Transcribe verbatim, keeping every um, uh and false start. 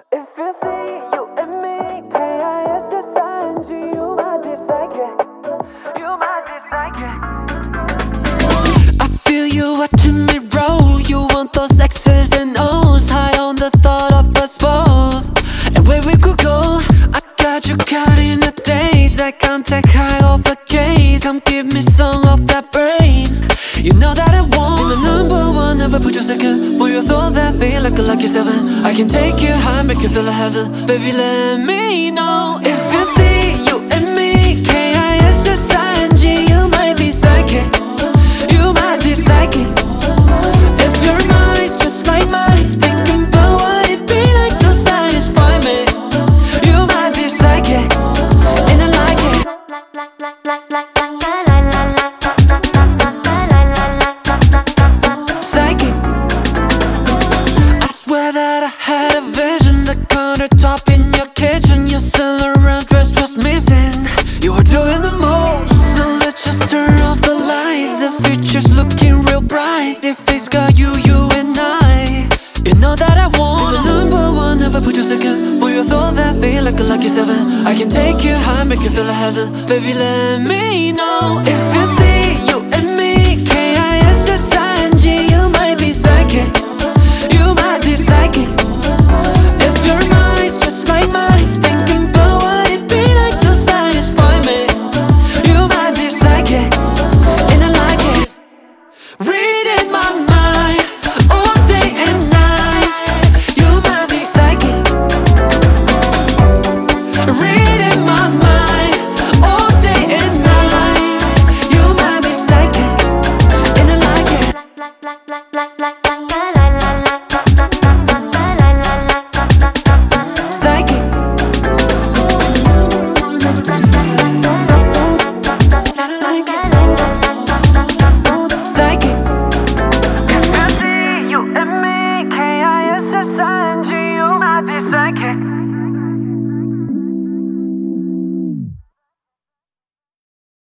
If you see you and me, K I S S I N G, you might be psychic. You might be psychic. I feel you watching me roll. You want those X's and O's, high on the thought of us both and where we could go. I got you caught in a daze. I can't take high off a gaze. Come give me some of that brain. You know that I won't be my number one, never put you second. But you thought that feel like a lucky seven. I can take you high, make you feel like heaven. Baby, let me know. If you see you and me, K I S S I N G, you might be psychic. You might be psychic. If your mind's just like mine, thinking about what it'd be like to satisfy me, you might be psychic, and I like it. Psychic. I swear that I had a vision, the countertop in your kitchen, your silhouette dress was missing. You were doing the most, so let's just turn off the lights. The future's looking real bright. If it's got you, you and I, you know that I want be the number one, never put you second. But you thought that feel like a lucky seven. I can take you high, make you feel like heaven. Baby, let me know. If you see